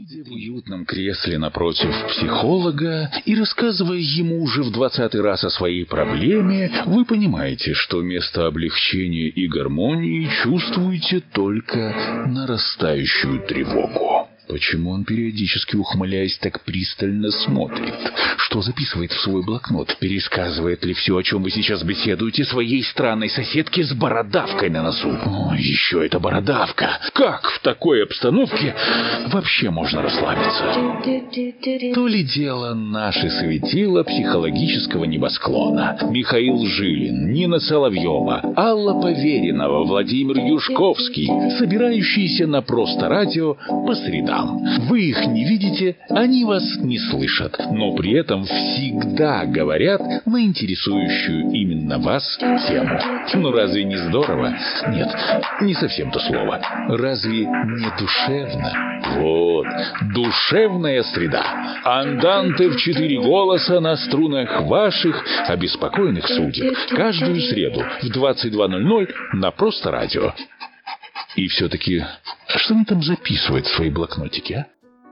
Сидя в уютном кресле напротив психолога и рассказывая ему уже в 20-й раз о своей проблеме, вы понимаете, что вместо облегчения и гармонии чувствуете только нарастающую тревогу. Почему он, периодически ухмыляясь, так пристально смотрит? Что записывает в свой блокнот? Пересказывает ли все, о чем вы сейчас беседуете, своей странной соседке с бородавкой на носу? О, еще эта бородавка! Как в такой обстановке вообще можно расслабиться? То ли дело наши светила психологического небосклона. Михаил Жилин, Нина Соловьева, Алла Поверенова, Владимир Юшковский, собирающиеся на Просто Радио по средам. Вы их не видите, они вас не слышат, но при этом всегда говорят на интересующую именно вас тему. Ну разве не здорово? Нет, не совсем то слово. Разве не душевно? Вот, душевная среда. Анданте в 4 голоса на струнах ваших обеспокоенных судеб. Каждую среду в 22:00 на Просто Радио. И все-таки, что он там записывает в свои блокнотики, а?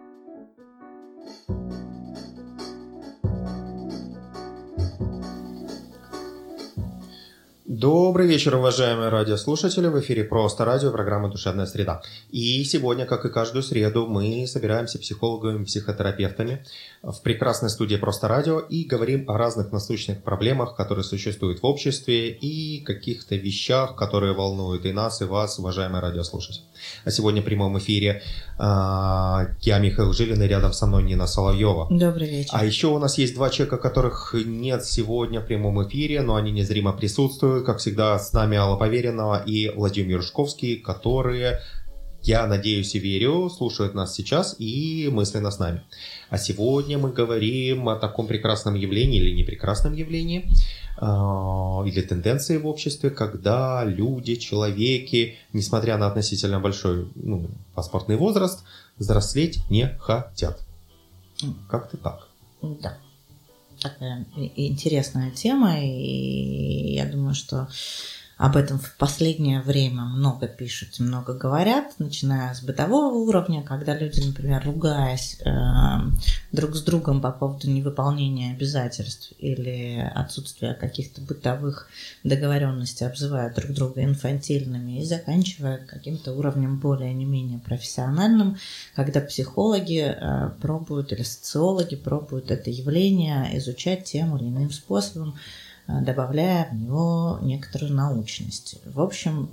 Добрый вечер, уважаемые радиослушатели. В эфире Просто Радио, программа «Душевная среда». И сегодня, как и каждую среду, мы собираемся психологами, психотерапевтами в прекрасной студии Просто Радио и говорим о разных насущных проблемах, которые существуют в обществе, и каких-то вещах, которые волнуют и нас, и вас, уважаемые радиослушатели. А сегодня в прямом эфире я, Михаил Жилин, и рядом со мной Нина Соловьева. Добрый вечер. А еще у нас есть 2 человека, которых нет сегодня в прямом эфире, но они незримо присутствуют. Как всегда, с нами Алла Поверенова и Владимир Юшковский, которые, я надеюсь и верю, слушают нас сейчас и мысленно с нами. А сегодня мы говорим о таком прекрасном явлении или непрекрасном явлении, или тенденции в обществе, когда люди, человеки, несмотря на относительно большой паспортный возраст, взрослеть не хотят. Как-то так. Да. Такая интересная тема, и я думаю, что об этом в последнее время много пишут, много говорят, начиная с бытового уровня, когда люди, например, ругаясь друг с другом по поводу невыполнения обязательств или отсутствия каких-то бытовых договоренностей, обзывают друг друга инфантильными, и заканчивая каким-то уровнем более не менее профессиональным, когда психологи пробуют или социологи пробуют это явление изучать тем или иным способом, добавляя в него некоторую научность. В общем,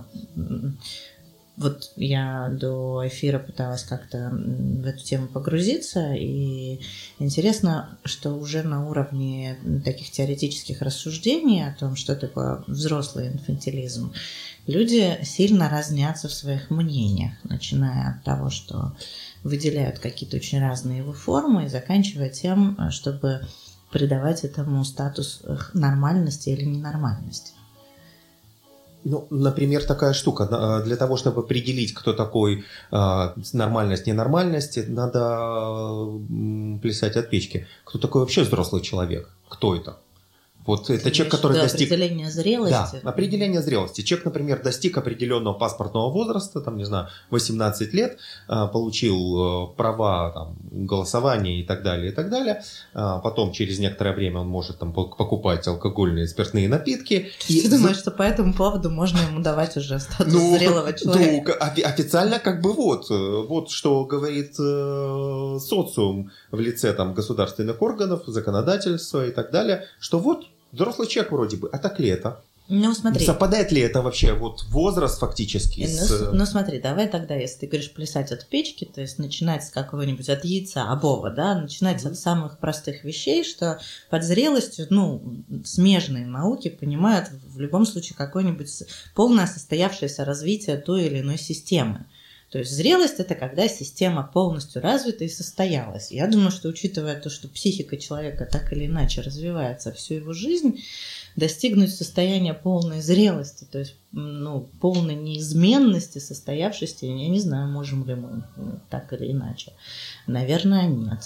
вот я до эфира пыталась как-то в эту тему погрузиться, и интересно, что уже на уровне таких теоретических рассуждений о том, что такое взрослый инфантилизм, люди сильно разнятся в своих мнениях, начиная от того, что выделяют какие-то очень разные его формы, и заканчивая тем, чтобы придавать этому статус нормальности или ненормальности. Ну, например, такая штука. Для того, чтобы определить, кто такой нормальность, ненормальность, надо плясать от печки. Кто такой вообще взрослый человек? Кто это? Вот это человек, который достиг... Определение зрелости. Да, определение зрелости. Человек, например, достиг определенного паспортного возраста, 18 лет, получил права голосования и так далее, и так далее. Потом через некоторое время он может покупать алкогольные спиртные напитки. Ты думаешь, что по этому поводу можно ему давать уже статус зрелого человека? Официально вот что говорит социум в лице государственных органов, законодательства и так далее, что вот взрослый человек вроде бы, а так ли это? Ну, смотри. Совпадает ли это вообще возраст фактически Ну, смотри, давай тогда, если ты говоришь плясать от печки, то есть начинать с какого-нибудь от яйца, обова, да, начинать от самых простых вещей, что под зрелостью, смежные науки понимают в любом случае какое-нибудь полное состоявшееся развитие той или иной системы. То есть зрелость – это когда система полностью развита и состоялась. Я думаю, что учитывая то, что психика человека так или иначе развивается всю его жизнь, достигнуть состояния полной зрелости, то есть полной неизменности, состоявшейся, я не знаю, можем ли мы так или иначе. Наверное, нет.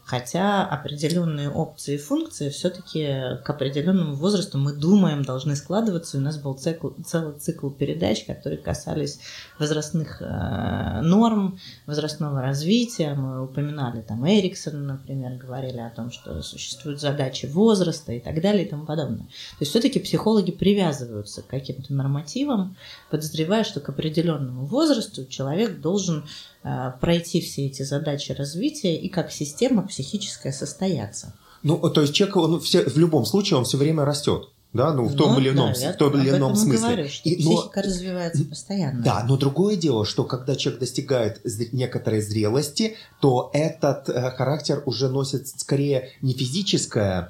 Хотя определенные опции и функции все-таки к определенному возрасту, мы думаем, должны складываться. И у нас был целый цикл передач, которые касались возрастных норм, возрастного развития. Мы упоминали там Эриксона, например, говорили о том, что существуют задачи возраста и так далее и тому подобное. То есть все-таки психологи привязываются к каким-то нормативам, подозревая, что к определенному возрасту человек должен пройти все эти задачи развития и как система психическая состояться. Ну, то есть человек, в любом случае, он все время растет. Да, в том или ином смысле. Говорю, что психика развивается постоянно. Да, но другое дело, что когда человек достигает некоторой зрелости, то этот характер уже носит скорее не физическое,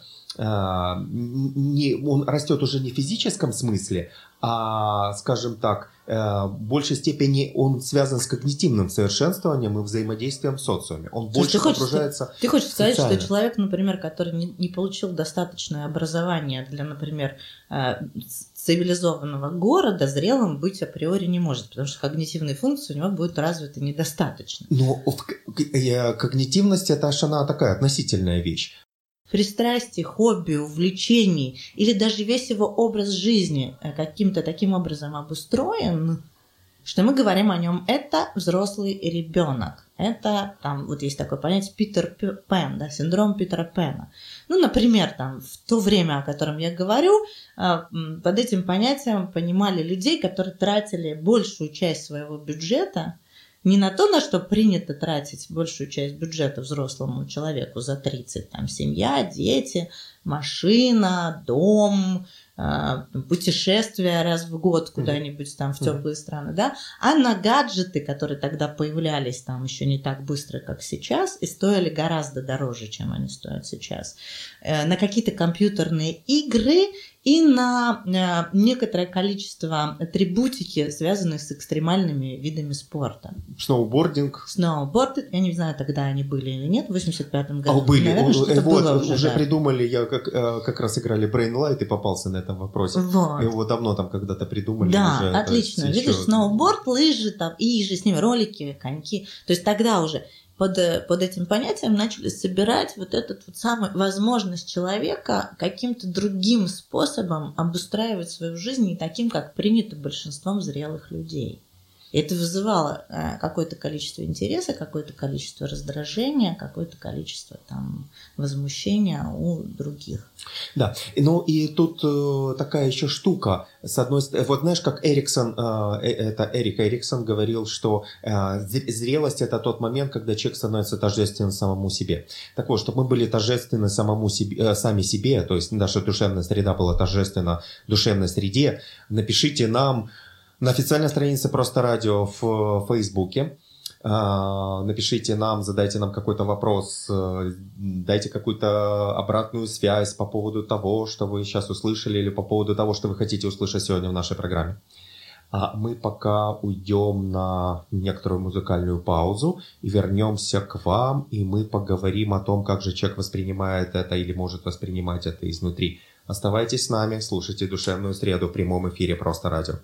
он растет уже не в физическом смысле, а, скажем так, в большей степени он связан с когнитивным совершенствованием и взаимодействием в социуме. Он больше погружается. Ты хочешь сказать, что человек, например, который не получил достаточное образование для, например, цивилизованного города, зрелым быть априори не может, потому что когнитивные функции у него будут развиты недостаточно. Но когнитивность – это аж она такая относительная вещь. Пристрастий, хобби, увлечений или даже весь его образ жизни каким-то таким образом обустроен, что мы говорим о нем, это взрослый ребенок. Это там вот есть такое понятие Питер Пен, да, синдром Питера Пена. Ну, например, там в то время, о котором я говорю, под этим понятием понимали людей, которые тратили большую часть своего бюджета не на то, на что принято тратить большую часть бюджета взрослому человеку за 30, там семья, дети, машина, дом, путешествия раз в год куда-нибудь там в теплые страны, да, а на гаджеты, которые тогда появлялись там еще не так быстро, как сейчас, и стоили гораздо дороже, чем они стоят сейчас, на какие-то компьютерные игры и на некоторое количество атрибутики, связанные с экстремальными видами спорта. Сноубординг. Сноуборд, я не знаю, тогда они были или нет, в 85-м году. Были. Наверное, что-то было уже да. Придумали, я как раз играли Brain Light и попался на этом вопросе. Вот. Его давно там когда-то придумали. Да, уже, отлично. Видишь, сноуборд, лыжи там, и же с ними ролики, коньки. То есть тогда уже под этим понятием начали собирать вот эту вот самую возможность человека каким-то другим способом обустраивать свою жизнь, не таким, как принято большинством зрелых людей. И это вызывало какое-то количество интереса, какое-то количество раздражения, какое-то количество там возмущения у других. Да, ну и тут такая еще штука. С одной стороны, вот знаешь, как Эриксон, это Эрик Эриксон говорил, что зрелость – это тот момент, когда человек становится тождественным самому себе. Так вот, чтобы мы были тождественны сами себе, то есть наша душевная среда была тождественна душевной среде, напишите нам на официальной странице Просто Радио в Фейсбуке. Напишите нам, задайте нам какой-то вопрос, дайте какую-то обратную связь по поводу того, что вы сейчас услышали, или по поводу того, что вы хотите услышать сегодня в нашей программе. А мы пока уйдем на некоторую музыкальную паузу и вернемся к вам, и мы поговорим о том, как же человек воспринимает это или может воспринимать это изнутри. Оставайтесь с нами, слушайте «Душевную среду» в прямом эфире Просто Радио.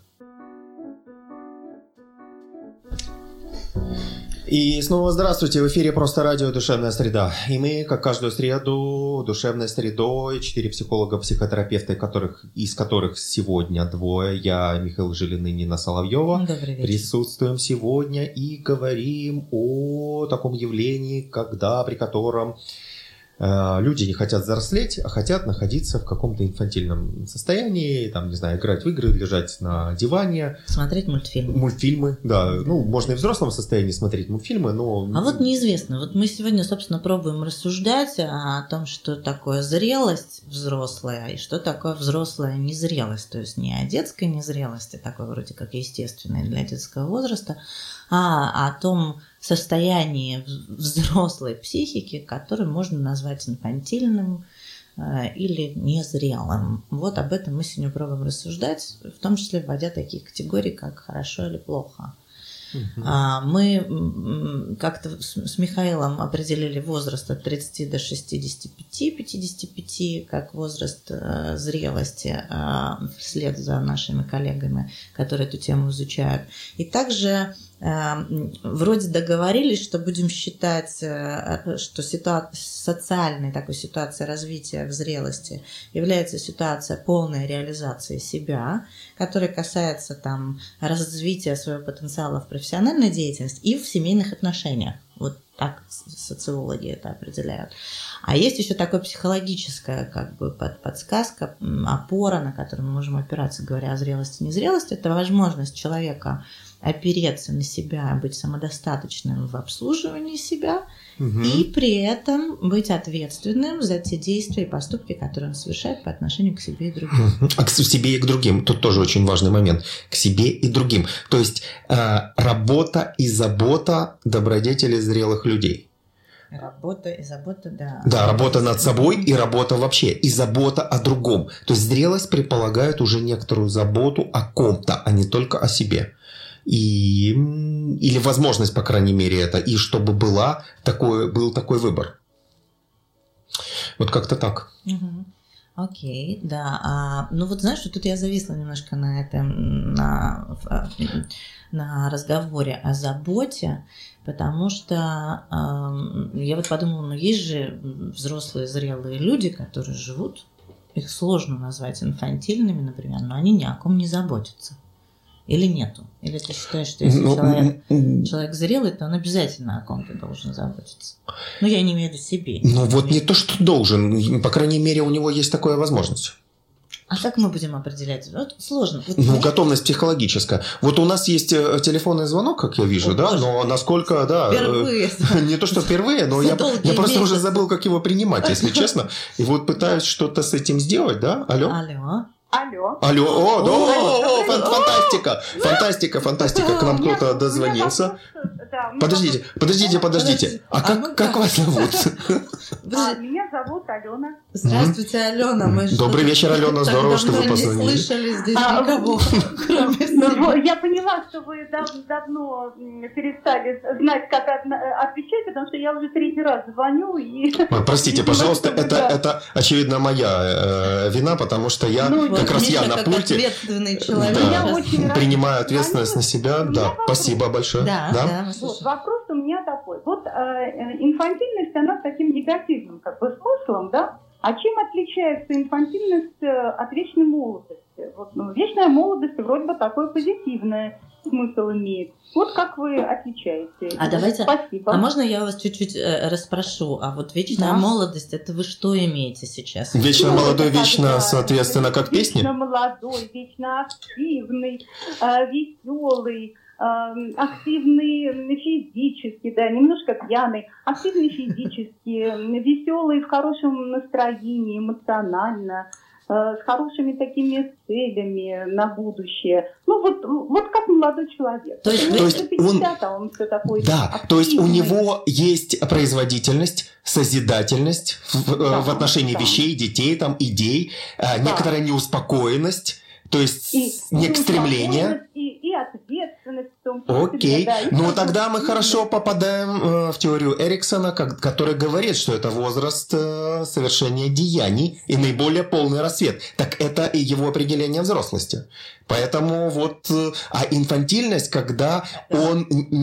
И снова здравствуйте, в эфире Просто Радио «Душевная среда». И мы, как каждую среду, душевной средой, 4 психолога-психотерапевта, из которых сегодня 2, я, Михаил Жилин и Нина Соловьева, присутствуем сегодня и говорим о таком явлении, при котором люди не хотят взрослеть, а хотят находиться в каком-то инфантильном состоянии, там, не знаю, играть в игры, лежать на диване. Смотреть мультфильмы. Мультфильмы, да. Ну, можно и в взрослом состоянии смотреть мультфильмы, но... А вот неизвестно. Вот мы сегодня, собственно, пробуем рассуждать о том, что такое зрелость взрослая и что такое взрослая незрелость. То есть не о детской незрелости, такой вроде как естественной для детского возраста, а о том состоянии взрослой психики, которое можно назвать инфантильным или незрелым. Вот об этом мы сегодня пробуем рассуждать, в том числе вводя такие категории, как хорошо или плохо. Мы как-то с Михаилом определили возраст от 30 до 65-55 как возраст зрелости, вслед за нашими коллегами, которые эту тему изучают. И также вроде договорились, что будем считать, что социальной такой ситуацией развития в зрелости является ситуация полной реализации себя, которая касается там развития своего потенциала в профессиональной деятельности и в семейных отношениях. Вот так социологи это определяют. А есть еще такая психологическая как бы подсказка, опора, на которую мы можем опираться, говоря о зрелости и незрелости. Это возможность человека опереться на себя, быть самодостаточным в обслуживании себя и при этом быть ответственным за те действия и поступки, которые он совершает по отношению к себе и другим. А к себе и к другим. Тут тоже очень важный момент. К себе и другим. То есть работа и забота добродетели зрелых людей. Работа и забота, да. Да, работа над собой и работа вообще. И забота о другом. То есть зрелость предполагает уже некоторую заботу о ком-то, а не только о себе. Или возможность, по крайней мере, это. И чтобы был такой выбор. Вот как-то так. Окей, да. Ну вот знаешь, что тут я зависла немножко на этом, на разговоре о заботе, потому что я вот подумала, ну есть же взрослые зрелые люди, которые живут, их сложно назвать инфантильными, например, но они ни о ком не заботятся. Или нету? Или ты считаешь, что если человек зрелый, то он обязательно о ком-то должен заботиться? Ну, я не имею в виду себе. Ну, вот не то, что должен. По крайней мере, у него есть такая возможность. А как мы будем определять? Вот сложно. Вот готовность психологическая. Вот у нас есть телефонный звонок, как я вижу, да? Боже. Но насколько, да... Впервые. Не то, что впервые, но я просто уже забыл, как его принимать, если честно. И вот пытаюсь что-то с этим сделать, да? Алло? О, фантастика, к нам кто-то дозвонился. Подождите. А как вас зовут? Меня зовут Алена. Здравствуйте, Алена. Добрый вечер, Алена, здорово, что вы позвонили. Не слышали здесь никого, кроме себя. Я поняла, что вы давно перестали знать, как отвечать, потому что я уже 3-й раз звоню. Простите, пожалуйста, это очевидно моя вина, потому что я как раз я на пульте принимаю ответственность на себя. Да, спасибо большое. Вопрос у меня такой. Вот инфантильность, она с таким негативным как бы смыслом, да? А чем отличается инфантильность от вечной молодости? Вот, вечная молодость вроде бы такой позитивный смысл имеет. Вот как вы отличаете? Спасибо. А можно я вас чуть-чуть расспрошу? А вот вечная молодость, это вы что имеете сейчас? Вечно молодой, вечно, соответственно, как песни? Вечно молодой, вечно активный, веселый, активный физически, да, немножко пьяный, активный физически, веселый, в хорошем настроении, эмоционально, с хорошими такими целями на будущее. Ну, вот как молодой человек. То есть он все такой активный. То есть у него есть производительность, созидательность в отношении вещей, детей, там, идей, некоторая неуспокоенность, то есть стремление. И ответственность в том числе. Окей. Ну, тогда мы хорошо попадаем в теорию Эриксона, который говорит, что это возраст совершения деяний и наиболее полный рассвет. Так это и его определение взрослости. Поэтому вот... А инфантильность, когда он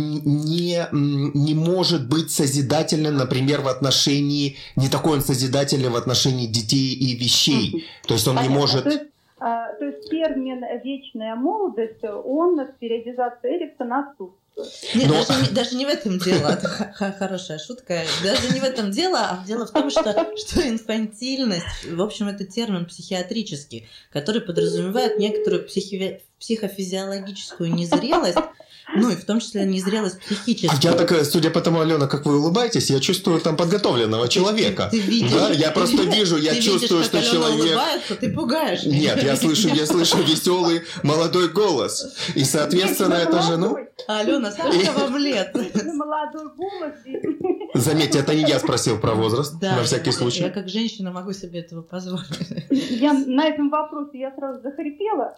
не может быть созидательным, например, в отношении... Не такой он созидательный в отношении детей и вещей. То есть он не может... То есть термин «вечная молодость», он в периодизации Эриксона отсутствует. Нет, даже не в этом дело. Это хорошая шутка. Даже не в этом дело, а дело в том, что инфантильность, в общем, это термин психиатрический, который подразумевает некоторую психофизиологическую незрелость, ну и в том числе незрелость психическая. Я так, судя по тому, Алена, как вы улыбаетесь, я чувствую там подготовленного человека. Ты видишь, да? Я просто вижу, я чувствую, что человек... улыбается, ты пугаешь. Нет, я слышу веселый молодой голос. И, соответственно, это же, Алена, сколько вам лет? Молодой голос Заметьте, это не я спросил про возраст, Да, на всякий случай. Я как женщина могу себе этого позволить. Я на этом вопросе я сразу захрипела.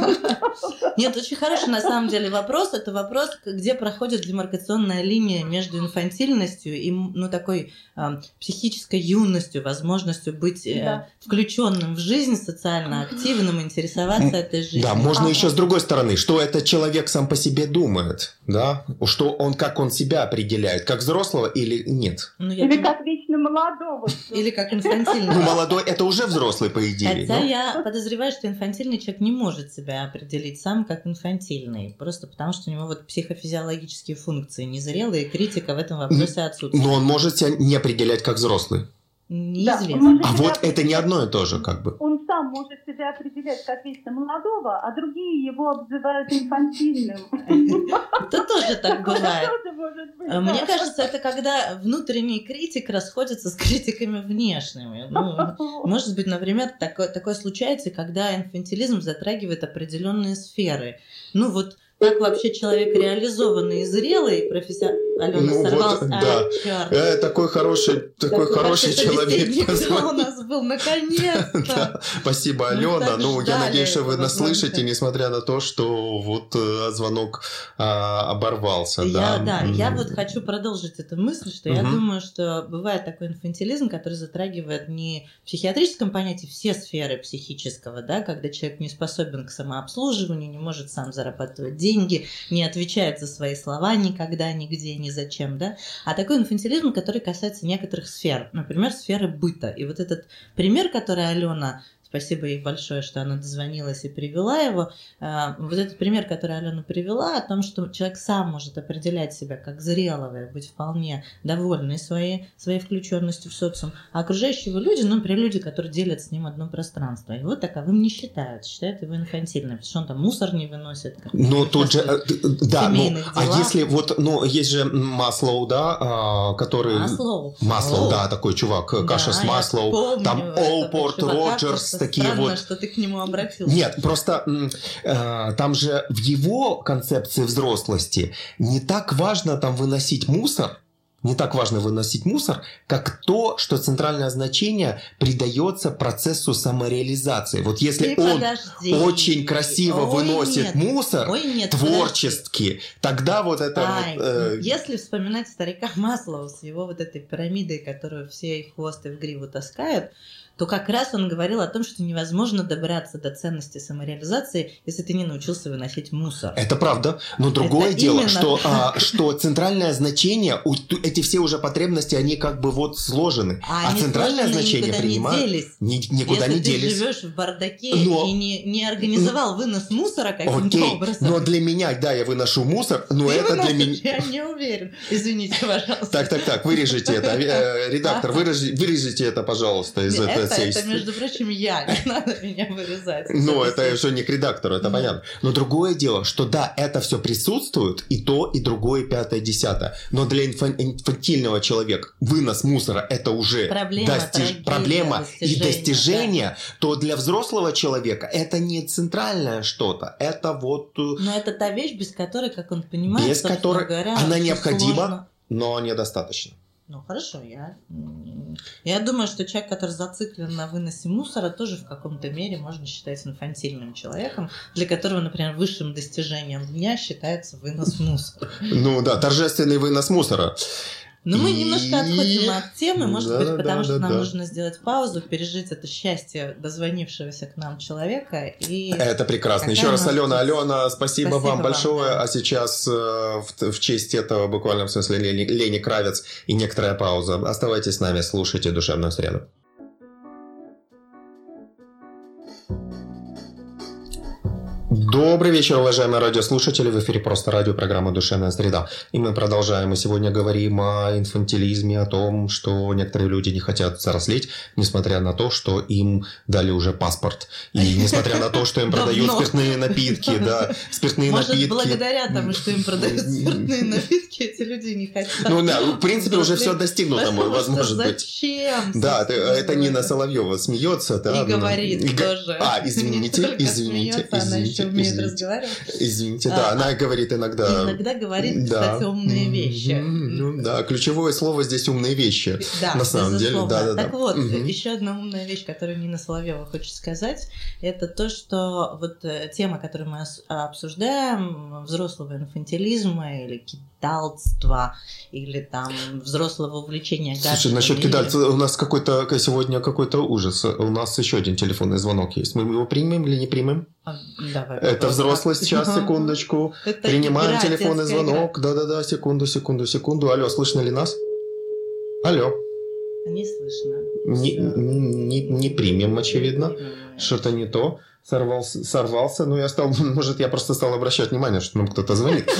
Нет, очень хороший на самом деле вопрос. Это вопрос, где проходит демаркационная линия между инфантильностью и такой психической юностью, возможностью быть включенным в жизнь, социально активным, интересоваться этой жизнью. Да, можно еще с другой стороны, что этот человек сам по себе думает, да, что он, как он себя определяет, как взрослого или нет. Или как вечно молодого. Или как инфантильного. Молодой это уже взрослый, по идее. Хотя я подозреваю, что инфантильный человек не может себя определить сам как инфантильный, просто потому что у него психофизиологические функции незрелые, критика в этом вопросе отсутствует. Но он может себя не определять как взрослый. Неизвестно. А вот это не одно и то же, как бы. Он сам может себя определять как вечно молодого, а другие его обзывают инфантильным. Это тоже так бывает. Мне Мне кажется, это когда внутренний критик расходится с критиками внешними. Может быть, например, такое случается, когда инфантилизм затрагивает определенные сферы. Как вообще человек реализованный и зрелый, Алена сорвалась. Такой хороший человек. У нас был, наконец-то. Спасибо, Алена. Я надеюсь, что вы нас слышите, несмотря на то, что звонок оборвался. Я хочу продолжить эту мысль, что я думаю, что бывает такой инфантилизм, который затрагивает не в психиатрическом понятии все сферы психического, да, когда человек не способен к самообслуживанию, не может сам зарабатывать деньги, не отвечает за свои слова никогда, нигде, ни зачем, да, а такой инфантилизм, который касается некоторых сфер, например, сферы быта. И вот этот пример, который Алена, спасибо ей большое, что она дозвонилась и привела его, вот этот пример, который Алена привела, о том, что человек сам может определять себя как зрелого и быть вполне довольный своей включенностью в социум, а окружающие его люди, например, люди, которые делят с ним одно пространство, его таковым не считают его инфантильным, потому что он там мусор не выносит. Тут же, если есть же Маслоу, да, который... Маслоу, да, такой чувак, каша с Маслоу, там Олпорт, Роджерс, такие странно, что ты к нему обратился. Нет, просто там же в его концепции взрослости не так важно там выносить мусор, как то, что центральное значение придается процессу самореализации. Вот если он очень красиво выносит мусор творчески, тогда вот это... Если вспоминать старика Маслоу с его вот этой пирамидой, которую все и в хвост, и в гриву таскают, то как раз он говорил о том, что невозможно добраться до ценности самореализации, если ты не научился выносить мусор. Это правда. Но другое дело, что центральное значение, эти все уже потребности, они как бы сложены. А центральное значение принимают... Никуда не делись. Если ты живешь в бардаке и не организовал вынос мусора каким-то образом... Но для меня, да, я выношу мусор, но это для меня... Я не уверен. Извините, пожалуйста. Так, вырежите это. Редактор, вырежите это, пожалуйста, из этого. Это, между прочим, я, не надо меня вырезать. Это уже не к редактору, это понятно. Но другое дело, что да, это все присутствует, и то, и другое, и пятое, десятое. Но для инфантильного человека вынос мусора это уже проблема и достижение, то для взрослого человека это не центральное что-то, это вот... Но это та вещь, без которой, как он понимает, без которой она необходима, но недостаточно. Хорошо, я думаю, что человек, который зациклен на выносе мусора, тоже в каком-то мере можно считать инфантильным человеком, для которого, например, высшим достижением дня считается вынос мусора. Торжественный вынос мусора. Но мы немножко отходим от темы, может быть, потому что нам нужно сделать паузу, пережить это счастье дозвонившегося к нам человека. И это прекрасно. Еще раз, Алена, спасибо вам большое. Да. А сейчас в честь этого, в буквальном смысле, Лени Кравец и некоторая пауза. Оставайтесь с нами, слушайте «Душевную среду». Добрый вечер, уважаемые радиослушатели. В эфире «Просто радио», программа «Душевная среда». И мы продолжаем. Мы сегодня говорим о инфантилизме, о том, что некоторые люди не хотят взрослеть, несмотря на то, что им дали уже паспорт. И несмотря на то, что им продают спиртные напитки. Может, благодаря тому, что им продают спиртные напитки, эти люди не хотят. В принципе, уже все достигнуто, возможно быть. Зачем? Да, это Нина Соловьева смеется. И говорит тоже. Извините. умеет разговаривать. Извините, да, она говорит иногда... Иногда говорит, кстати, умные вещи. Да, ключевое слово здесь умные вещи. Да, на самом деле. Да. Так вот, еще одна умная вещь, которую Нина Соловьева хочет сказать, это то, что вот тема, которую мы обсуждаем, взрослого инфантилизма или кидалства, или там взрослого увлечения гаджетами. Слушай, насчет кидальца, у нас сегодня какой-то ужас. У нас еще один телефонный звонок есть. Мы его примем или не примем? Давай. Это взрослый сейчас, секундочку. Принимаем телефонный звонок. Да-да-да, секунду. Алло, слышно ли нас? Алло. Не слышно. Не примем, очевидно. Что-то не то. Сорвался. Ну, может, я просто стал обращать внимание, что нам кто-то звонит.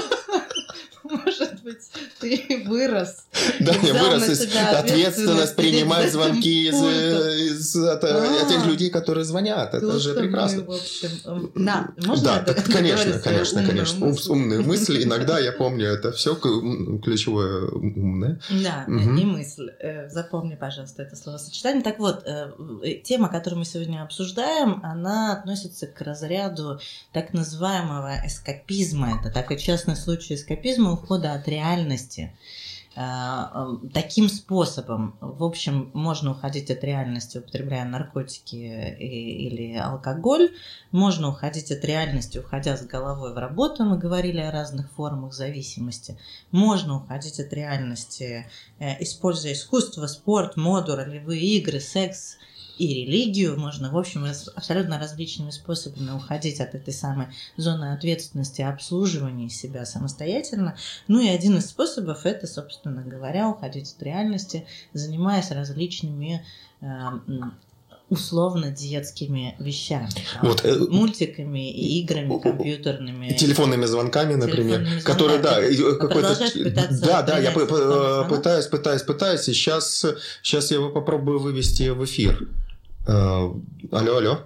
Может быть, ты вырос. Да, я вырос. Ответственность принимать звонки из этих людей, которые звонят. Это же прекрасно. В общем, да, можно? Да, конечно. Умные мысли. Иногда, я помню, это все ключевое умное. Да, и мысль. Запомни, пожалуйста, это словосочетание. Так вот, тема, которую мы сегодня обсуждаем, она относится к разряду так называемого эскапизма. Это такой частный случай эскапизма, ухода от реальности. Таким способом, в общем, можно уходить от реальности, употребляя наркотики или алкоголь, можно уходить от реальности, уходя с головой в работу, мы говорили о разных формах зависимости, можно уходить от реальности, используя искусство, спорт, моду, ролевые игры, секс и религию, можно, в общем, абсолютно различными способами уходить от этой самой зоны ответственности, обслуживания себя самостоятельно. Ну и один из способов – это, собственно говоря, уходить от реальности, занимаясь различными условно детскими вещами. Вот, мультиками, играми, компьютерными. Телефонными звонками, например. Которые, да, продолжаешь пытаться... Да, я пытаюсь, и сейчас я его попробую вывести в эфир. Алло.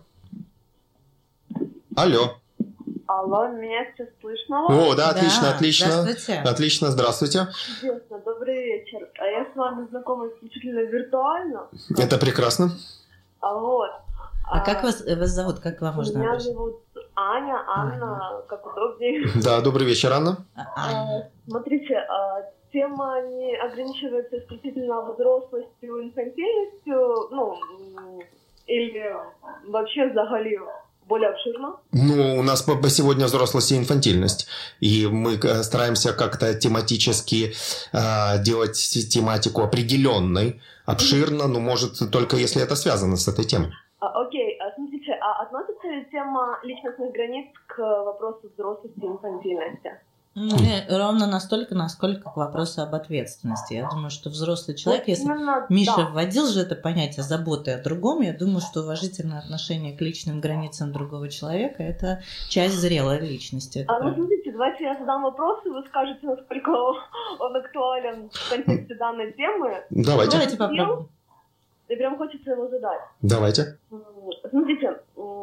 Алло, меня сейчас слышно? О, да, отлично. Здравствуйте. Отлично, здравствуйте. Чудесно, добрый вечер. А я с вами знакома исключительно виртуально. Это прекрасно. Вот. Как вас зовут? Как вам можно Меня обращаться? зовут Аня, Анна, как удобнее. Да, добрый вечер, Анна. Смотрите, тема не ограничивается исключительно взрослостью, инфантильностью, или вообще взагалі более обширно? Ну, у нас сегодня взрослость и инфантильность. И мы стараемся как-то тематически делать тематику определенной, обширно, но может только если это связано с этой темой. Окей, смотрите, относится ли тема личностных границ к вопросу взрослости и инфантильности? Ровно настолько, насколько к вопросу об ответственности. Я думаю, что взрослый человек, если Миша вводил же это понятие заботы о другом, я думаю, что уважительное отношение к личным границам другого человека – это часть зрелой личности. Смотрите, давайте я задам вопрос, и вы скажете, насколько он актуален в контексте данной темы. Давайте попробуем. И прям хочется его задать. Давайте. Смотрите,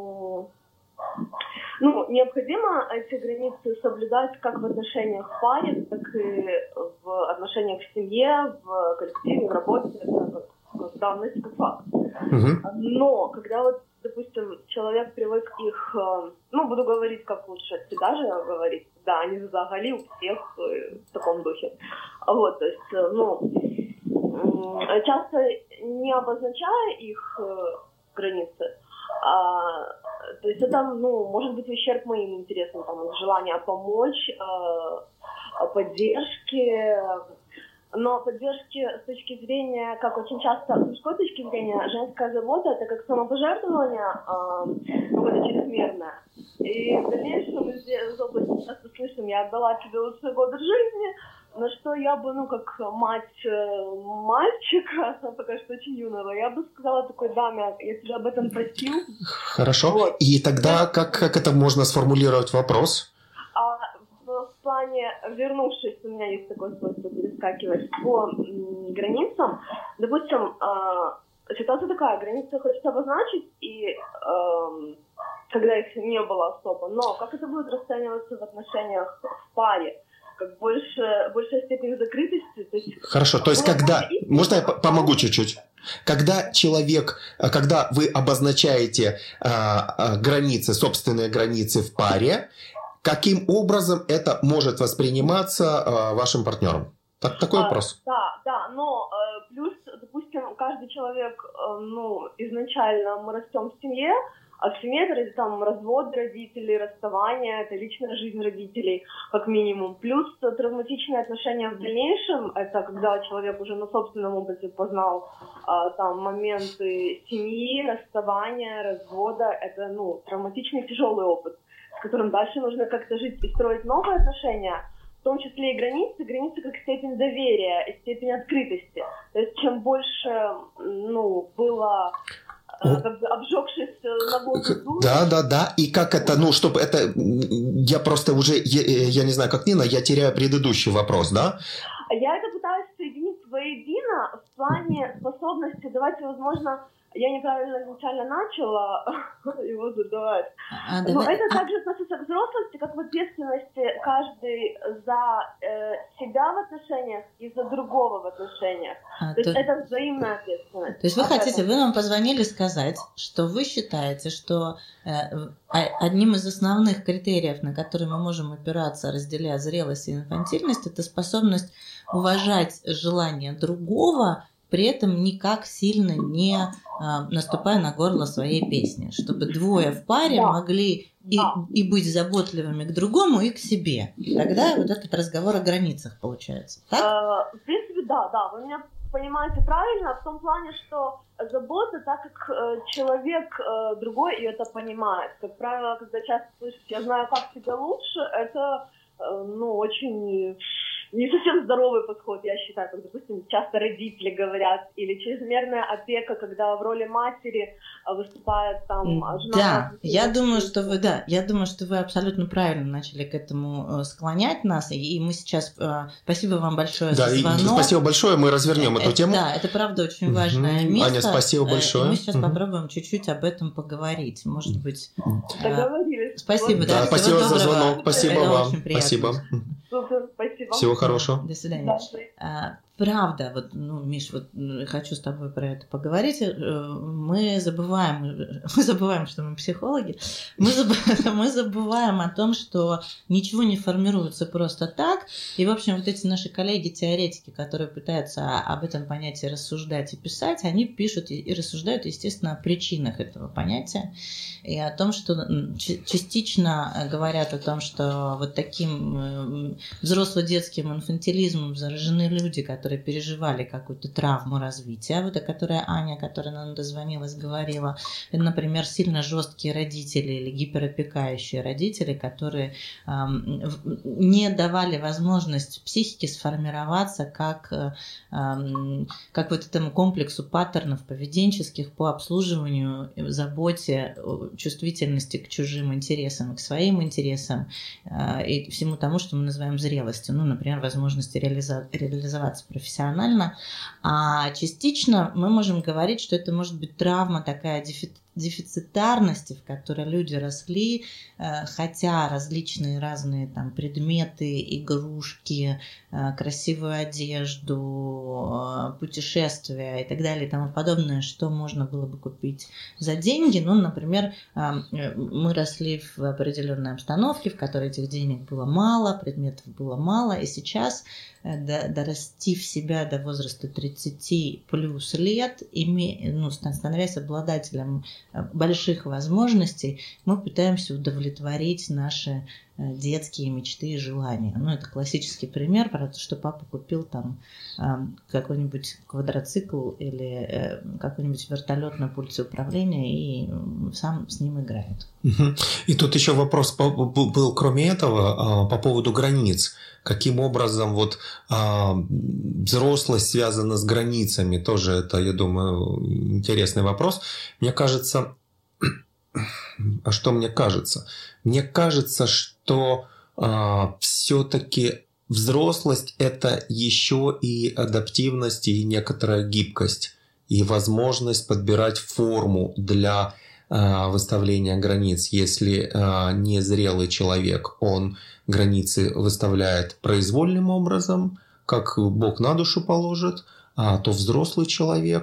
необходимо эти границы соблюдать как в отношениях в паре, так и в отношениях в семье, в коллективе, в работе. Это как данность, как факт. Но когда допустим, человек привык их, буду говорить как лучше от себя же говорить, да, они взагалі у всех в таком духе. Вот, то есть, часто не обозначая их границы, то есть это, может быть, ущерб моим интересам, желание помочь, поддержки, но поддержки с точки зрения, как очень часто с мужской точки зрения, женская забота, это как самопожертвование, какое-то чрезмерное. И в дальнейшем из области часто слышим, я отдала тебе лучшие годы жизни, на что я бы, как мать мальчика, пока что очень юного, я бы сказала такой даме, я тебя об этом просил. Хорошо. Вот. И тогда как это можно сформулировать вопрос? В плане, вернувшись, у меня есть такое свойство перескакивать по границам. Допустим, ситуация такая, границы хочется обозначить, и когда их не было особо, но как это будет расцениваться в отношениях в паре? Как большая степень закрытости. То есть, хорошо, то есть когда... Можно я помогу чуть-чуть? Когда вы обозначаете границы, собственные границы в паре, каким образом это может восприниматься вашим партнером? Такой вопрос. Да, но плюс, допустим, каждый человек, изначально мы растем в семье, а в семье это там развод родителей, расставание, это личная жизнь родителей, как минимум. Плюс травматичные отношения в дальнейшем, это когда человек уже на собственном опыте познал там моменты семьи, расставания, развода, это травматичный тяжелый опыт, с которым дальше нужно как-то жить и строить новые отношения, в том числе и границы как степень доверия и степень открытости. То есть чем больше было обжегшись на воздух. Да. И как это, чтобы это... Я просто уже, я не знаю, как Нина, я теряю предыдущий вопрос, да? Я это пытаюсь соединить воедино в плане способности давать, возможно, я неправильно изначально начала его задавать. Но это также относится к взрослости, как в ответственности каждый за себя в отношениях и за другого в отношениях. То есть это взаимная ответственность. То есть вы нам позвонили сказать, что вы считаете, что одним из основных критериев, на которые мы можем опираться, разделяя зрелость и инфантильность, это способность уважать желания другого, при этом никак сильно не наступая на горло своей песни, чтобы двое в паре могли и быть заботливыми к другому и к себе. И тогда вот этот разговор о границах получается. Так? В принципе, да, вы меня понимаете правильно, в том плане, что забота, так как человек другой и это понимает. Как правило, когда часто слышишь «я знаю, как тебе лучше», это очень... не совсем здоровый подход, я считаю, как, допустим, часто родители говорят, или чрезмерная опека, когда в роли матери выступает там жена. Да, я думаю, что вы абсолютно правильно начали к этому склонять нас, и мы сейчас, спасибо вам большое за звонок. Да, спасибо большое, мы развернем эту тему. Да, это правда очень важное место. Аня, спасибо большое. Мы сейчас попробуем чуть-чуть об этом поговорить, может быть. Договорились. Спасибо, да, спасибо за звонок, спасибо это вам. очень приятно. Спасибо. Супер, спасибо. Всего хорошего. До свидания. Правда, Миш, хочу с тобой про это поговорить. Мы забываем, что мы психологи. Мы забываем о том, что ничего не формируется просто так. И, в общем, вот эти наши коллеги-теоретики, которые пытаются об этом понятии рассуждать и писать, они пишут и рассуждают, естественно, о причинах этого понятия. И о том, что частично говорят о том, что вот таким взросло-детским инфантилизмом заражены люди, которые переживали какую-то травму развития, вот о которой Аня, которая нам дозвонилась, говорила. Это, например, сильно жесткие родители или гиперопекающие родители, которые не давали возможность психике сформироваться как вот этому комплексу паттернов поведенческих по обслуживанию, заботе, чувствительности к чужим интересам, к своим интересам и всему тому, что мы называем зрелостью. Например, возможности реализоваться профессионально. А частично мы можем говорить, что это может быть травма такая дефицитарности, в которой люди росли, хотя различные разные там предметы, игрушки, красивую одежду, путешествия и так далее и тому подобное, что можно было бы купить за деньги. Например, мы росли в определенной обстановке, в которой этих денег было мало, предметов было мало, и сейчас дорасти в себя до возраста 30 плюс лет, становясь обладателем больших возможностей, мы пытаемся удовлетворить наши детские мечты и желания. Это классический пример про то, что папа купил там какой-нибудь квадроцикл или какой-нибудь вертолет на пульте управления и сам с ним играет. И тут еще вопрос был, кроме этого, по поводу границ. Каким образом взрослость связана с границами? Тоже это, я думаю, интересный вопрос. Мне кажется... А что мне кажется? Мне кажется, что все-таки взрослость – это еще и адаптивность, и некоторая гибкость, и возможность подбирать форму для выставления границ. Если незрелый человек, он границы выставляет произвольным образом, как Бог на душу положит, то взрослый человек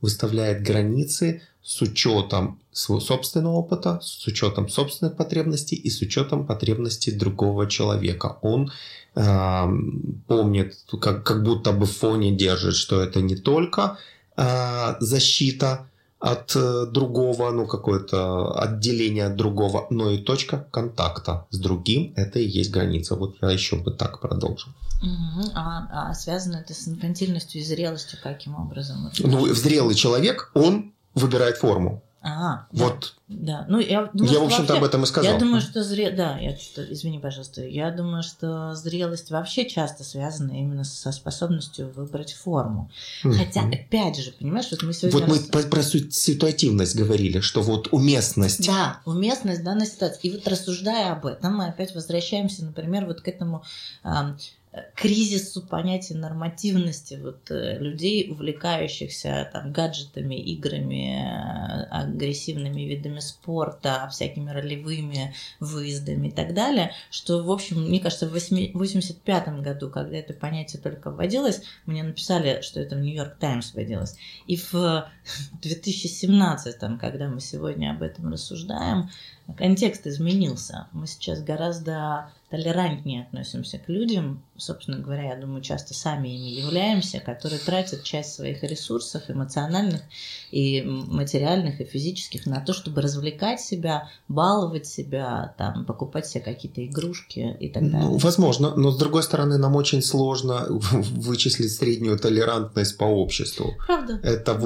выставляет границы с учетом своего собственного опыта, с учетом собственных потребностей и с учетом потребностей другого человека. Он помнит, как будто бы в фоне держит, что это не только защита от другого, какое-то отделение от другого, но и точка контакта с другим. Это и есть граница. Вот я еще бы так продолжил. А связано это с инфантильностью и зрелостью каким образом? Зрелый человек, он выбирает форму. Вот. Да. Я в общем-то, об этом и сказал. Я думаю, что извини, пожалуйста. Я думаю, что зрелость вообще часто связана именно со способностью выбрать форму. Хотя, опять же, понимаешь, вот мы сегодня... Вот мы про ситуативность говорили, что вот уместность. Да, уместность данной ситуации. И вот рассуждая об этом, мы опять возвращаемся, например, вот к этому... кризису понятия нормативности людей, увлекающихся гаджетами, играми, агрессивными видами спорта, всякими ролевыми выездами и так далее, что, в общем, мне кажется, в 1985 году, когда это понятие только вводилось, мне написали, что это в Нью-Йорк Таймс вводилось, и в 2017, когда мы сегодня об этом рассуждаем, контекст изменился. Мы сейчас гораздо толерантнее относимся к людям, собственно говоря, я думаю, часто сами ими являемся, которые тратят часть своих ресурсов эмоциональных и материальных и физических на то, чтобы развлекать себя, баловать себя, покупать себе какие-то игрушки и так далее. Возможно, но с другой стороны, нам очень сложно вычислить среднюю толерантность по обществу. Правда. Это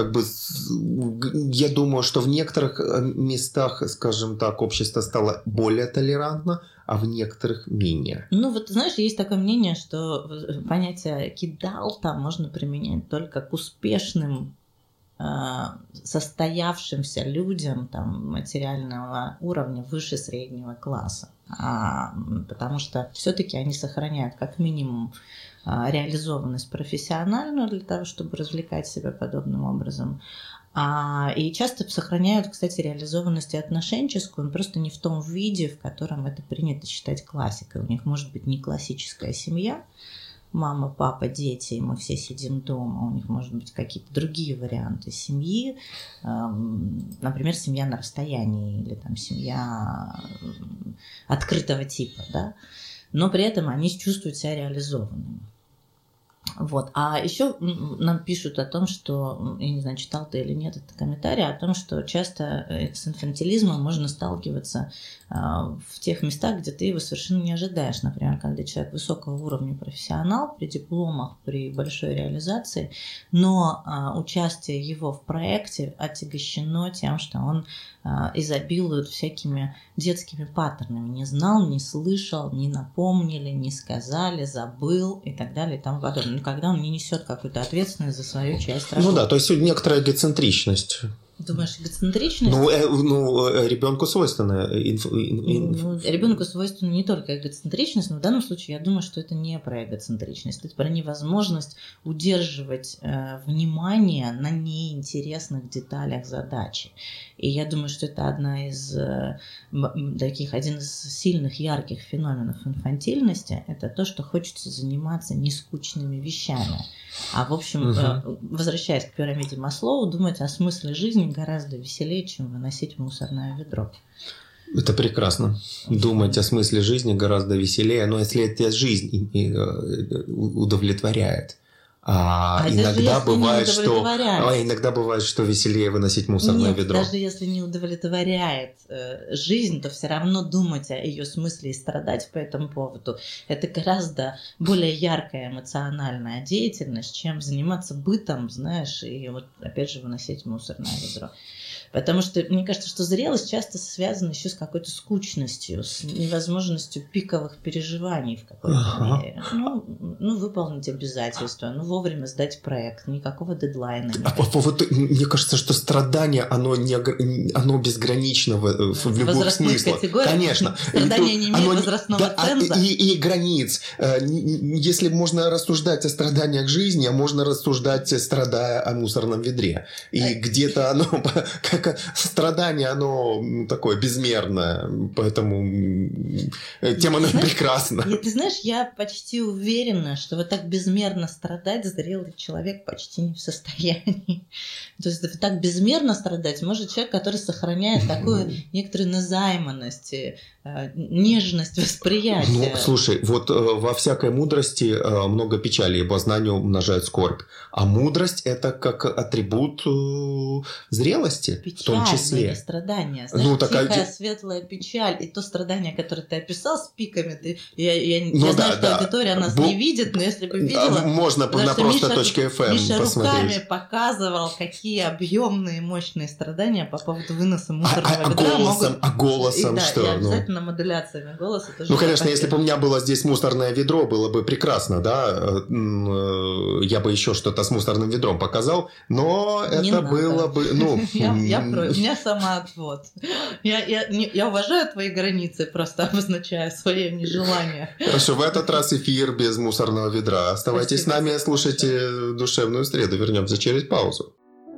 я думаю, что в некоторых местах, скажем так, общество стало более толерантно, а в некоторых менее. Знаешь, есть такое мнение, что понятие кидал можно применять только к успешным, состоявшимся людям материального уровня выше среднего класса. Потому что все-таки они сохраняют как минимум реализованность профессиональную для того, чтобы развлекать себя подобным образом. И часто сохраняют, кстати, реализованность и отношенческую, просто не в том виде, в котором это принято считать классикой. У них может быть не классическая семья, мама, папа, дети, и мы все сидим дома. У них может быть какие-то другие варианты семьи, например, семья на расстоянии или семья открытого типа, да? Но при этом они чувствуют себя реализованными. А еще нам пишут о том, что, я не знаю, читал ты или нет этот комментарий, о том, что часто с инфантилизмом можно сталкиваться в тех местах, где ты его совершенно не ожидаешь. Например, когда человек высокого уровня профессионал, при дипломах, при большой реализации, но участие его в проекте отягощено тем, что он изобилует всякими детскими паттернами. Не знал, не слышал, не напомнили, не сказали, забыл и так далее и тому подобное. Когда он не несет какую-то ответственность за свою часть работы. То есть некоторая эгоцентричность. Думаешь, эгоцентричность? Ребенку свойственно. Ребенку свойственна не только эгоцентричность, но в данном случае я думаю, что это не про эгоцентричность, это про невозможность удерживать внимание на неинтересных деталях задачи. И я думаю, что это один из сильных, ярких феноменов инфантильности, это то, что хочется заниматься нескучными вещами. В общем, возвращаясь к пирамиде Маслоу, думать о смысле жизни гораздо веселее, чем выносить мусорное ведро. Это прекрасно. Думать о смысле жизни гораздо веселее, но если эта жизнь удовлетворяет. Иногда бывает, что веселее выносить мусорное ведро. Даже если не удовлетворяет жизнь, то все равно думать о ее смысле и страдать по этому поводу – это гораздо более яркая эмоциональная деятельность, чем заниматься бытом, знаешь, и опять же выносить мусорное ведро. Потому что мне кажется, что зрелость часто связана еще с какой-то скучностью, с невозможностью пиковых переживаний в какой-то мере. Выполнить обязательства, вовремя сдать проект, никакого дедлайна. Мне кажется, что страдание, оно безгранично в любых смыслах. Конечно. Страдание не имеет возрастного ценза. И границ. Если можно рассуждать о страданиях жизни, а можно рассуждать, страдая о мусорном ведре. И где-то оно... Страдание, оно такое безмерное, поэтому тема прекрасна. Ты знаешь, я почти уверена, что так безмерно страдать страдать зрелый человек почти не в состоянии. То есть так безмерно страдать может человек, который сохраняет такую некоторую незайманность, нежность восприятия. Ну, слушай, вот во всякой мудрости много печали, ибо знание умножает скорбь. А мудрость – это как атрибут зрелости, печаль, в том числе. Не страдания. Знаешь, такая тихая, светлая печаль. И то страдание, которое ты описал с пиками. Я да, знаю, что аудитория нас не видит, но если бы видела... Можно на просто.fm Миша посмотреть. руками показывал, какие объемные, мощные страдания по поводу выноса мусорного ведра могут... голосом да, что? И обязательно модуляциями голоса тоже. Ну, конечно, если бы у меня было здесь мусорное ведро, было бы прекрасно, да? Я бы еще что-то с мусорным ведром показал, но не это надо. было бы... Ну, я против. У меня самоотвод. Я уважаю твои границы, просто обозначаю свое нежелание. Хорошо, в этот раз эфир без мусорного ведра. Оставайтесь Спасибо. с нами, слушайте «Душевную среду». Вернемся через паузу.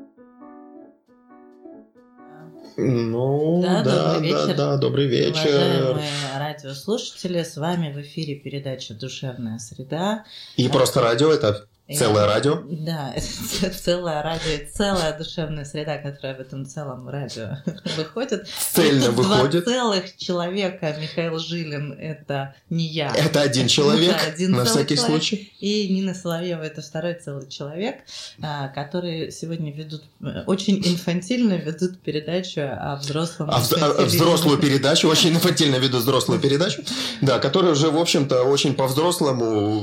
Ну, добрый вечер. Уважаемые радиослушатели, с вами в эфире передача «Душевная среда». И просто радио – это целое радио? Да, это целое радио и целая душевная среда, которая в этом целом радио выходит. Цельно выходит. 2 целых человека. Михаил Жилин – это не я. Это один человек, на всякий человек. случай. И Нина Соловьева – это 2-й целый человек, которые сегодня очень инфантильно ведут передачу о взрослом. Взрослую передачу, очень инфантильно ведут взрослую передачу, да, которая уже, в общем-то, очень по-взрослому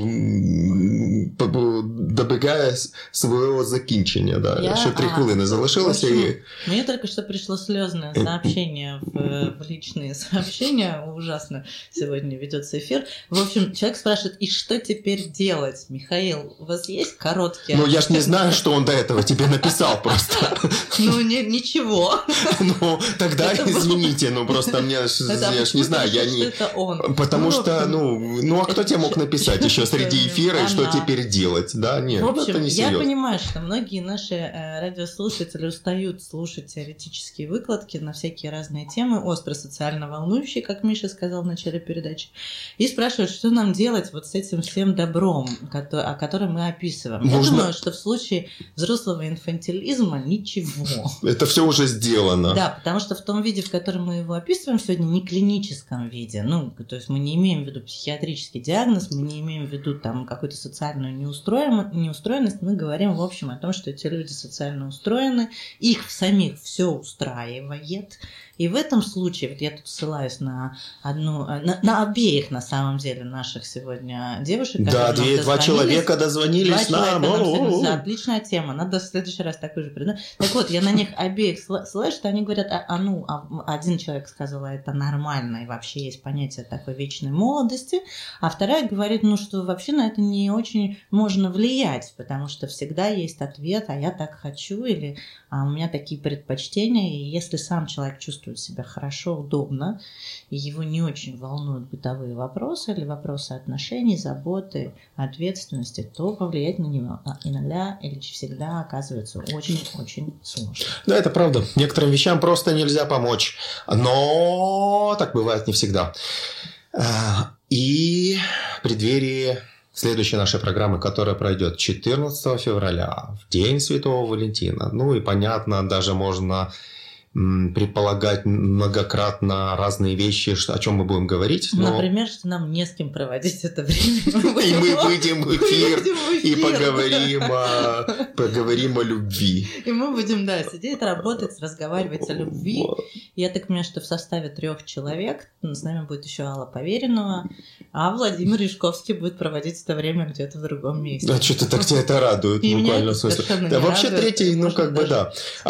добігає свого закінчення. Да. Ще 3 хвилини залишилося. Мне только что пришло слезное сообщение в личные сообщения. Ужасно сегодня ведется эфир. В общем, человек спрашивает, и что теперь делать? Михаил, у вас есть короткие... Ну, я ж не знаю, что он до этого тебе написал просто. Ну, ничего. Ну, тогда извините, ну, просто мне, я ж не знаю, я не... Это он. Потому что, ну, а кто тебе мог написать еще среди эфира, и что теперь делать? Да, нет, в общем, это не я серьезно. понимаю, что многие наши радиослушатели устают слушать теоретические выкладки на всякие разные темы, остро социально волнующие, как Миша сказал в начале передачи, и спрашивают, что нам делать вот с этим всем добром, о котором мы описываем. Я думаю, что в случае взрослого инфантилизма ничего. Это все уже сделано. Да, потому что в том виде, в котором мы его описываем сегодня, не клиническом виде, ну, то есть мы не имеем в виду психиатрический диагноз, мы не имеем в виду там какую-то социальную неустроенность, мы говорим в общем о том, что эти люди социально устроены, их самих все устраивает. И в этом случае, вот я тут ссылаюсь на обеих, на самом деле, наших сегодня девушек. Да, 2 человека дозвонились нам. Отличная тема, надо в следующий раз такой же придумать. Так вот, я на них обеих ссылаюсь, что они говорят, один человек сказал, это нормально, и вообще есть понятие такой вечной молодости, а вторая говорит, что вообще на это не очень можно влиять, потому что всегда есть ответ, а я так хочу, или у меня такие предпочтения, и если сам человек чувствует себя хорошо, удобно, и его не очень волнуют бытовые вопросы или вопросы отношений, заботы, ответственности, то повлиять на него иногда или всегда оказывается очень-очень сложно. Да, это правда. Некоторым вещам просто нельзя помочь. Но так бывает не всегда. И в преддверии следующей нашей программы, которая пройдет 14 февраля, в День Святого Валентина. Ну и понятно, даже можно предполагать многократно разные вещи, о чем мы будем говорить. Но... Например, что нам не с кем проводить это время. И мы выйдем в эфир и поговорим о любви. И мы будем, сидеть, работать, разговаривать о любви. Я так понимаю, что в составе 3 человек с нами будет еще Алла Поверенова, а Владимир Яшковский будет проводить это время где-то в другом месте. А что-то так тебя это радует, и буквально в смысле. Да, вообще третий, да.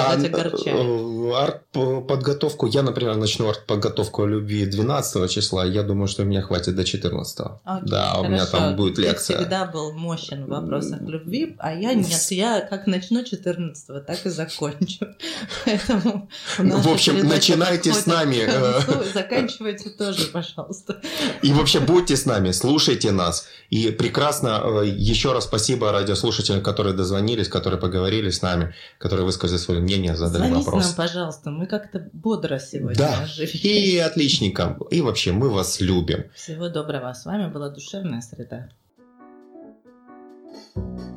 Арт-подготовку, я, например, начну арт-подготовку о любви 12 числа, я думаю, что меня хватит до 14. Да, у меня там будет лекция. Ты всегда был мощен в вопросах любви, а я нет, я как начну 14, так и закончу. Поэтому в общем, начинайте с нами. Заканчивайте тоже, пожалуйста. И вообще будьте с нами, слушайте нас. И прекрасно, еще раз спасибо радиослушателям, которые дозвонились, которые поговорили с нами, которые высказали свое мнение, задали вопрос. Звоните нам, пожалуйста, мы как-то бодро сегодня оживились. И отличненько. И вообще, мы вас любим. Всего доброго. С вами была Душевная среда.